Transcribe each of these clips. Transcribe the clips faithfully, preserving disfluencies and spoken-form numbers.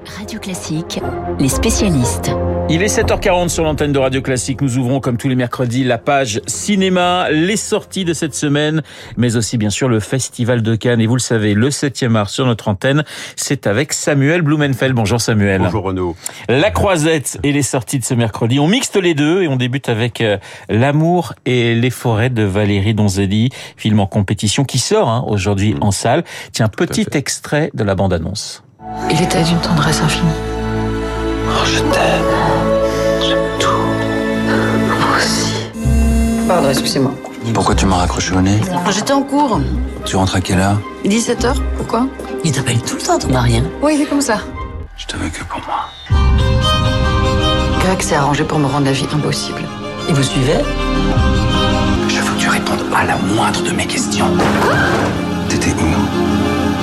Radio Classique, les spécialistes. Il est sept heures quarante sur l'antenne de Radio Classique. Nous ouvrons comme tous les mercredis la page cinéma, les sorties de cette semaine, mais aussi bien sûr le Festival de Cannes. Et vous le savez, le septième art sur notre antenne, c'est avec Samuel Blumenfeld. Bonjour Samuel. Bonjour Renaud. La Croisette et les sorties de ce mercredi. On mixte les deux et on débute avec euh, L'amour et les forêts de Valérie Donzelli, film en compétition qui sort hein, aujourd'hui mmh. en salle. Tiens, petit extrait de la bande-annonce. Il était d'une tendresse infinie. Oh, je t'aime. J'aime tout. Moi aussi. Pardon, excusez-moi. Pourquoi tu m'as raccroché au nez ? J'étais en cours. Tu rentres à quelle heure ? dix-sept heures, pourquoi ? Il t'appelle tout le temps, ton mari, hein ? Oui, il est comme ça. Je te veux que pour moi. Greg s'est arrangé pour me rendre la vie impossible. Et vous suivez ? Je veux que tu répondes à la moindre de mes questions. T'étais où ?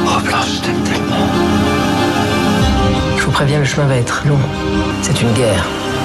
Oh Blanche, je t'aime tellement. Je vous préviens, le chemin va être long. C'est une guerre.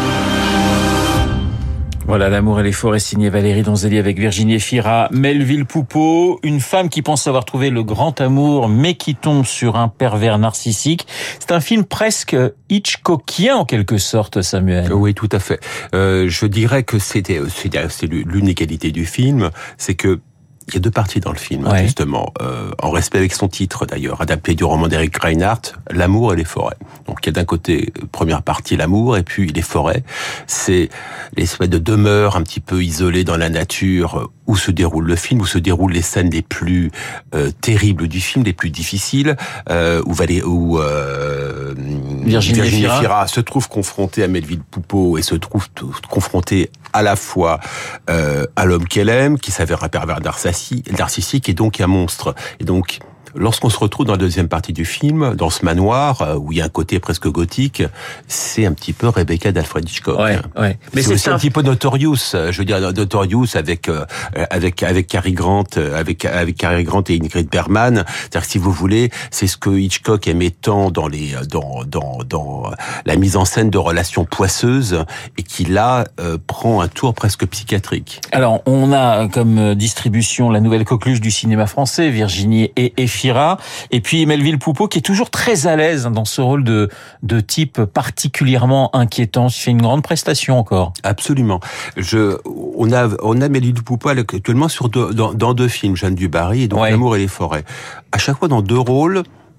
Voilà, L'amour et les forêts, signé Valérie Donzelli avec Virginie Efira, Melville Poupeau, une femme qui pense avoir trouvé le grand amour, mais qui tombe sur un pervers narcissique. C'est un film presque Hitchcockien en quelque sorte, Samuel. Oui, tout à fait. Euh, je dirais que c'était, c'est, c'est l'unégalité du film, c'est que il y a deux parties dans le film, ouais. justement, euh, en respect avec son titre d'ailleurs, adapté du roman d'Eric Reinhardt, L'amour et les forêts. Donc il y a d'un côté, première partie, l'amour, et puis les forêts. C'est l'espèce de demeure un petit peu isolée dans la nature où se déroule le film, où se déroulent les scènes les plus euh, terribles du film, les plus difficiles, euh, où, Valé, où euh, Virginie, Virginie Efira. Efira se trouve confrontée à Melville Poupeau et se trouve t- confrontée à la fois euh, à l'homme qu'elle aime, qui s'avère un pervers narcissique, et donc un monstre. Et donc, lorsqu'on se retrouve dans la deuxième partie du film, dans ce manoir, où il y a un côté presque gothique, c'est un petit peu Rebecca d'Alfred Hitchcock. Ouais, ouais. Mais c'est, c'est aussi un... un petit peu Notorious, je veux dire, Notorious avec, euh, avec, avec Cary Grant, avec, avec Cary Grant et Ingrid Bergman. C'est-à-dire que si vous voulez, c'est ce que Hitchcock aimait tant dans les, dans, dans, dans la mise en scène de relations poisseuses et qui là, euh, prend un tour presque psychiatrique. Alors, on a comme distribution la nouvelle coqueluche du cinéma français, Virginie et Efira. Et puis Melville Poupeau qui est toujours très à l'aise dans ce rôle de, de type particulièrement inquiétant. Il fait une grande prestation encore. Absolument. Je, on a, on a Melville Poupeau actuellement sur deux, dans, dans deux films, Jeanne du Barry et donc ouais. L'amour et les forêts. À chaque fois dans deux rôles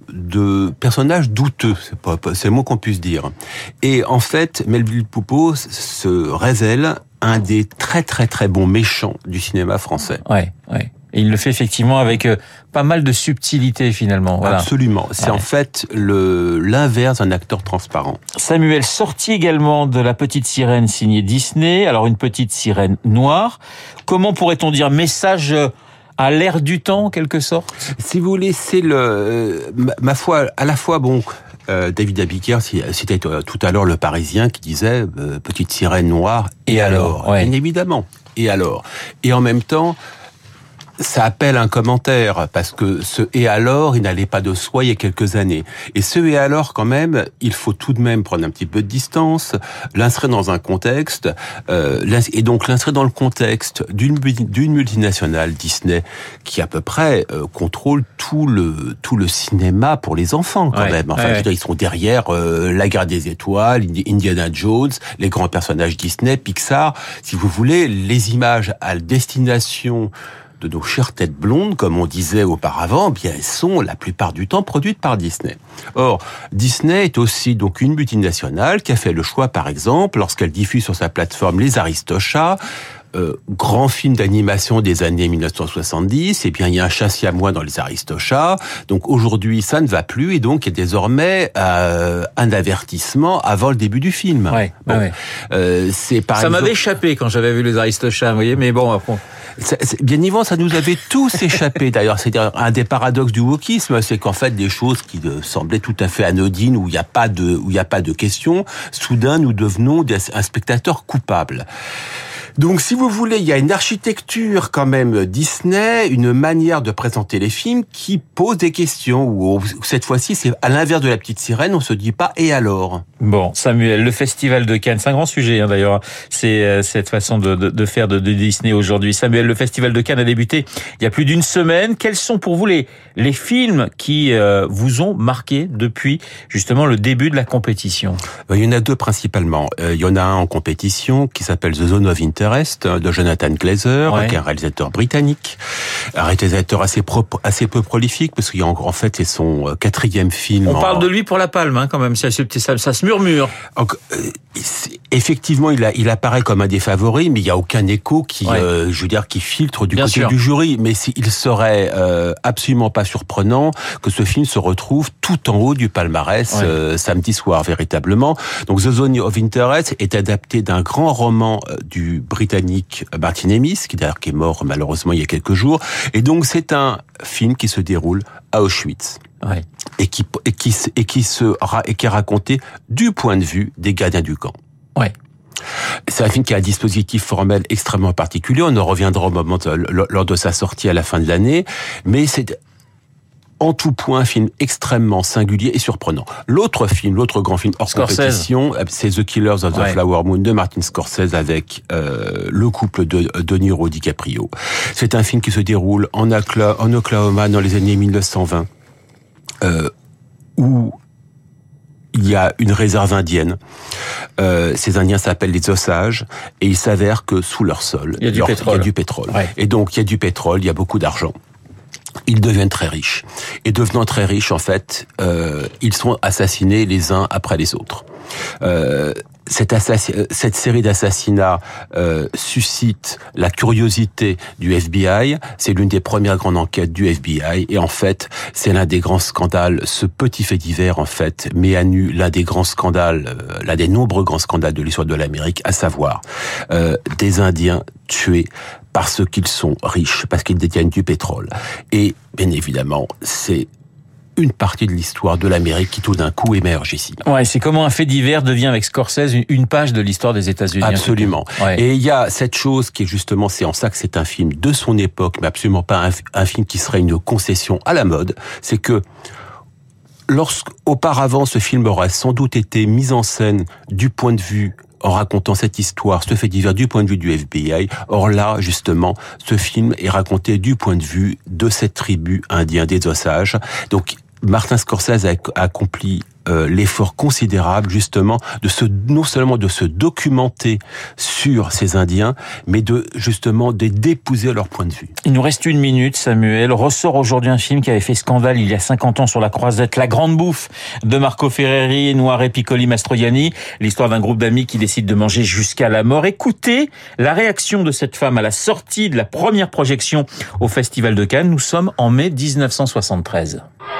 de personnages douteux, c'est, pas, c'est le mot qu'on puisse dire. Et en fait, Melville Poupeau se révèle un des très très très bons méchants du cinéma français. Ouais, ouais. Et il le fait effectivement avec euh, pas mal de subtilité finalement. Voilà. Absolument. C'est ouais. en fait le l'inverse d'un acteur transparent. Samuel, sorti également de La Petite Sirène signée Disney. Alors une petite sirène noire. Comment pourrait-on dire message à l'ère du temps en quelque sorte ? Si vous voulez, c'est le ma, ma foi à la fois bon. Euh, David Abiker, c'était tout à l'heure le Parisien qui disait euh, petite sirène noire. Et, et alors, alors ouais. Bien évidemment. Et alors. Et en même temps. Ça appelle un commentaire, parce que ce « et alors », il n'allait pas de soi il y a quelques années. Et ce « et alors », quand même, il faut tout de même prendre un petit peu de distance, l'inscrire dans un contexte, euh, et donc l'inscrire dans le contexte d'une, d'une multinationale, Disney, qui à peu près euh, contrôle tout le tout le cinéma pour les enfants, quand ouais, même. Enfin, ouais, je veux dire, ils sont derrière euh, La Guerre des Étoiles, Indiana Jones, les grands personnages Disney, Pixar. Si vous voulez, les images à destination de nos chères têtes blondes, comme on disait auparavant, bien elles sont la plupart du temps produites par Disney. Or, Disney est aussi donc une multinationale qui a fait le choix, par exemple, lorsqu'elle diffuse sur sa plateforme Les Aristochats, Euh, grand film d'animation des années dix-neuf cent soixante-dix, et bien il y a un chat siamois dans Les Aristochats. Donc aujourd'hui ça ne va plus et donc il y a désormais euh, un avertissement avant le début du film. Ouais, bon, ouais. Euh, c'est par ça exemple... m'avait échappé quand j'avais vu Les Aristochats, vous voyez, mais bon après. C'est, c'est, bien évidemment, ça nous avait tous échappé. D'ailleurs, c'est un des paradoxes du wokisme, c'est qu'en fait, des choses qui semblaient tout à fait anodines, où il n'y a pas de, où il n'y a pas de question, soudain, nous devenons des, un spectateur coupable. Donc, si vous voulez, il y a une architecture quand même Disney, une manière de présenter les films qui pose des questions. Où cette fois-ci, c'est à l'inverse de La Petite Sirène, on se dit pas et alors. Bon, Samuel, le Festival de Cannes, c'est un grand sujet hein, d'ailleurs. C'est euh, cette façon de, de, de faire de, de Disney aujourd'hui. Samuel, le Festival de Cannes a débuté il y a plus d'une semaine. Quels sont pour vous les les films qui euh, vous ont marqué depuis justement le début de la compétition? Il y en a deux principalement. Euh, il y en a un en compétition qui s'appelle The Zone of Interest de Jonathan Glazer, ouais. qui est un réalisateur britannique, un réalisateur assez propre, assez peu prolifique parce qu'il y a en fait c'est son quatrième film. On en... parle de lui pour la Palme hein, quand même. Ça, ça, ça se murmure. Donc, euh, effectivement, il, a, il apparaît comme un des favoris, mais il y a aucun écho qui, ouais. euh, je veux dire, qui filtre du Bien côté sûr. du jury. Mais il serait euh, absolument pas surprenant que ce film se retrouve tout en haut du palmarès ouais. euh, samedi soir, véritablement. Donc, The Zone of Interest est adapté d'un grand roman du Britannique Martin Amis, qui d'ailleurs qui est mort malheureusement il y a quelques jours. Et donc, c'est un film qui se déroule à Auschwitz. Ouais. Et qui et qui et qui se et qui est raconté du point de vue des gardiens du camp. Ouais. C'est un film qui a un dispositif formel extrêmement particulier. On en reviendra au moment de, lors de sa sortie à la fin de l'année, mais c'est en tout point un film extrêmement singulier et surprenant. L'autre film, l'autre grand film hors Scorsese. compétition, c'est The Killers of the ouais. Flower Moon de Martin Scorsese avec euh, le couple de De Niro DiCaprio. C'est un film qui se déroule en, Oklahoma, en Oklahoma dans les années mille neuf cent vingt. Euh, où il y a une réserve indienne. Euh, ces Indiens s'appellent les Osages et il s'avère que sous leur sol, il y a du leur, pétrole. Il y a du pétrole. Ouais. Et donc il y a du pétrole, il y a beaucoup d'argent. Ils deviennent très riches. Et devenant très riches, en fait, euh, ils sont assassinés les uns après les autres. Euh, cette, assassin, cette série d'assassinats euh, suscite la curiosité du F B I. C'est l'une des premières grandes enquêtes du F B I. Et en fait, c'est l'un des grands scandales. Ce petit fait divers, en fait, met à nu l'un des grands scandales, euh, l'un des nombreux grands scandales de l'histoire de l'Amérique, à savoir euh, des Indiens tués parce qu'ils sont riches, parce qu'ils détiennent du pétrole. Et bien évidemment, c'est une partie de l'histoire de l'Amérique qui tout d'un coup émerge ici. Ouais, c'est comment un fait divers devient avec Scorsese une page de l'histoire des États-Unis. Absolument. Ouais. Et il y a cette chose qui est justement, c'est en ça que c'est un film de son époque, mais absolument pas un, un film qui serait une concession à la mode, c'est que lorsqu'auparavant ce film aurait sans doute été mis en scène du point de vue en racontant cette histoire, ce fait divers du point de vue du F B I. Or là, justement, ce film est raconté du point de vue de cette tribu indienne des Osages. Donc, Martin Scorsese a accompli euh, l'effort considérable, justement, de se, non seulement de se documenter sur ces Indiens, mais de, justement, de d'épouser leur point de vue. Il nous reste une minute, Samuel. Ressort aujourd'hui un film qui avait fait scandale il y a cinquante ans sur la croisette, La Grande Bouffe de Marco Ferreri, Noire Piccoli Mastroianni. L'histoire d'un groupe d'amis qui décide de manger jusqu'à la mort. Écoutez la réaction de cette femme à la sortie de la première projection au Festival de Cannes. Nous sommes en mai dix-neuf cent soixante-treize.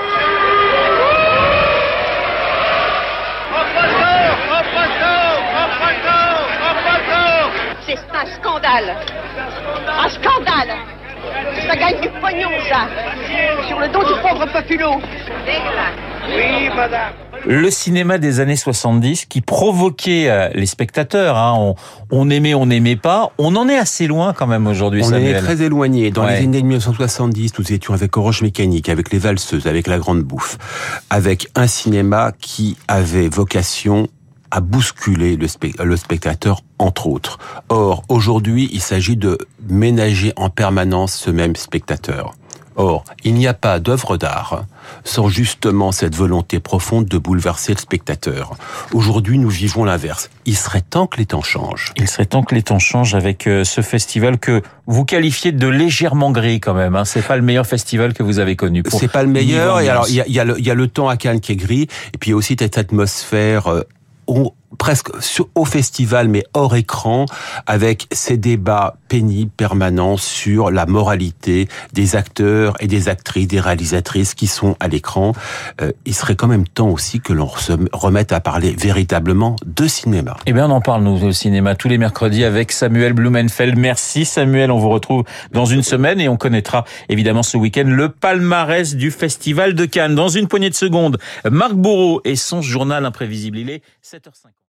Un scandale. Un scandale. Ça gagne du pognon, ça. Sur le dos du pauvre populo. Oui, madame. Le cinéma des années soixante-dix qui provoquait les spectateurs. Hein. On, on aimait, on n'aimait pas. On en est assez loin quand même aujourd'hui, on Samuel. On est très éloigné. Dans ouais. les années mille neuf cent soixante-dix, nous étions avec Orange Mécanique, avec Les Valseuses, avec La Grande Bouffe, avec un cinéma qui avait vocation à bousculer le, spe- le spectateur, entre autres. Or, aujourd'hui, il s'agit de ménager en permanence ce même spectateur. Or, il n'y a pas d'œuvre d'art sans justement cette volonté profonde de bouleverser le spectateur. Aujourd'hui, nous vivons l'inverse. Il serait temps que les temps changent. Il serait temps que les temps changent avec ce festival que vous qualifiez de légèrement gris quand même. Hein. C'est pas le meilleur festival que vous avez connu. Pour C'est pas le meilleur. Et alors, il y a, il y a le, il y a le temps à Cannes qui est gris. Et puis, il y a aussi cette atmosphère euh, On, presque sur, au festival, mais hors écran, avec ces débats pénibles, permanents sur la moralité des acteurs et des actrices, des réalisatrices qui sont à l'écran. Euh, il serait quand même temps aussi que l'on se remette à parler véritablement de cinéma. Eh bien, on en parle, nous, au cinéma, tous les mercredis avec Samuel Blumenfeld. Merci, Samuel. On vous retrouve dans une semaine et on connaîtra, évidemment, ce week-end, le palmarès du Festival de Cannes. Dans une poignée de secondes, Marc Bourreau et son journal imprévisible. Il est sept heures cinquante.